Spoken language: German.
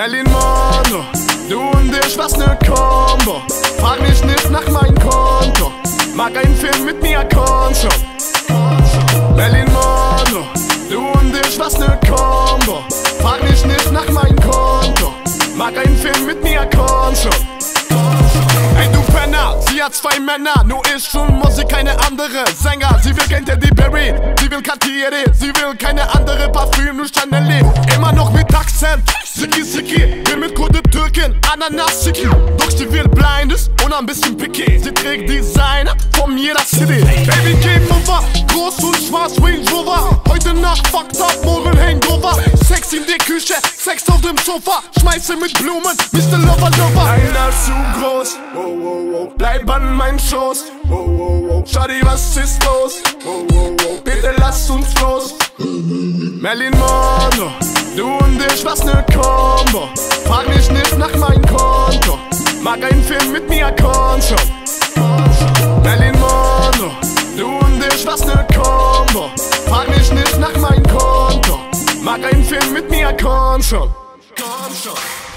Marilyn Monroe, du und ich, was ne Combo. Frag mich nicht nach meinem Konto, mag einen Film mit Mia Concho. Marilyn Monroe, du und ich, was ne Combo. Frag mich nicht nach meinem Konto, mag einen Film mit Mia Concho. Ey du Penner, sie hat 2 Männer, nur ich und Musik, keine andere Sänger. Sie will kein Teddy Berry, sie will Cartier, sie will keine andere Parfüm, nur Chanel. Immer noch mit Akzent, Siki Siki, will mit Kurde Türkin, Ananas Siki. Doch sie will Blindes und ein bisschen picky. Sie trägt Designer von jeder City. Baby Game Over, groß und schwarz Range Rover. Heute Nacht fucked up, morgen Hangover. Sex in der Küche, Sex auf dem Sofa. Schmeiße mit Blumen, Mr. Lover Lover. Einer zu groß, wow, wow, wow. Bleib an meinem Schoß, wow, wow, wow. Schadi, was ist los? Wow, wow, wow. Bitte lass uns los. Marilyn Monroe, du und ich, was ne Combo. Frag mich nicht nach meinem Konto, mag einen Film mit Mia Concho. Marilyn Monroe, du und ich, was ne Combo. Frag mich nicht nach meinem Konto, mag einen Film mit Mia Concho.